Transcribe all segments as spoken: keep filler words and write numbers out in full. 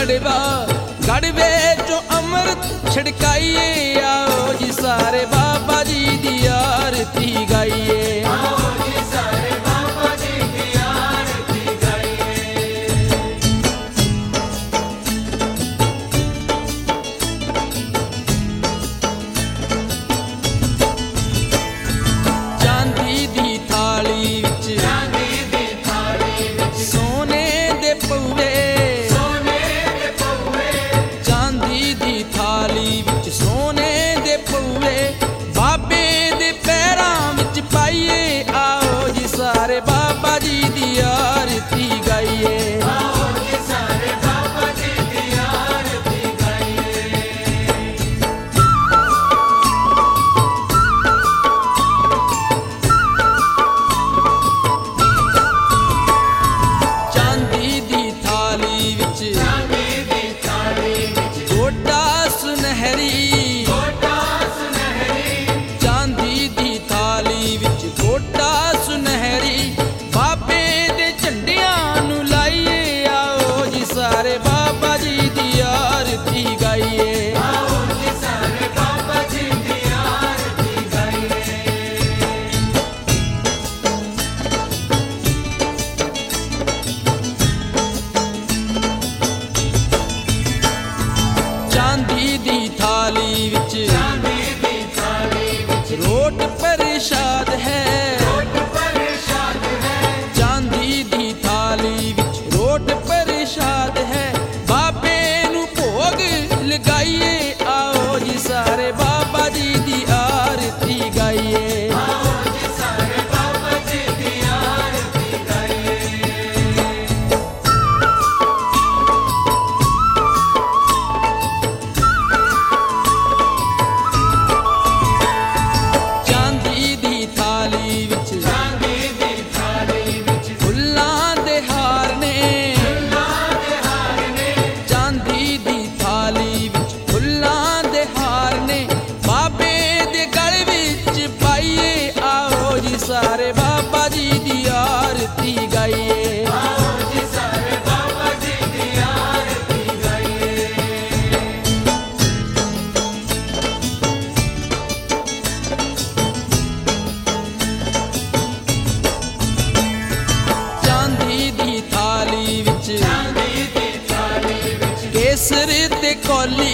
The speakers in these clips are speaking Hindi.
गड़वा गड़वे जो अमृत छिड़काइए। आओ जी सारे बाबा जी दी आरती गाइए। रोट प्रसाद है, चांदी दी थाली विच रोट प्रसाद है। बाबे नू भोग लगाइए। आओ जी सारे बाबा जी दी आरती गाइए। सारे बाबा जी दी आरती गाइए। आओ जी सारे बाबा जी दी आरती गाइए। चांदी दी थाली विच केसर ते कौली,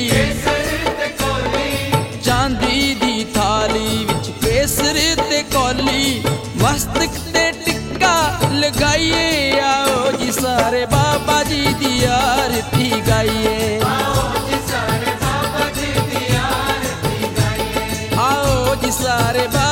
चांदी दी थाली विच केसर ते कौली, मस्तक ते टिक्का लगाइए। आओ जी सारे बाबा जी दी आरती गाइए। आओ जी सारे बाबा जी दी आरती गाइए। आओ जी सारे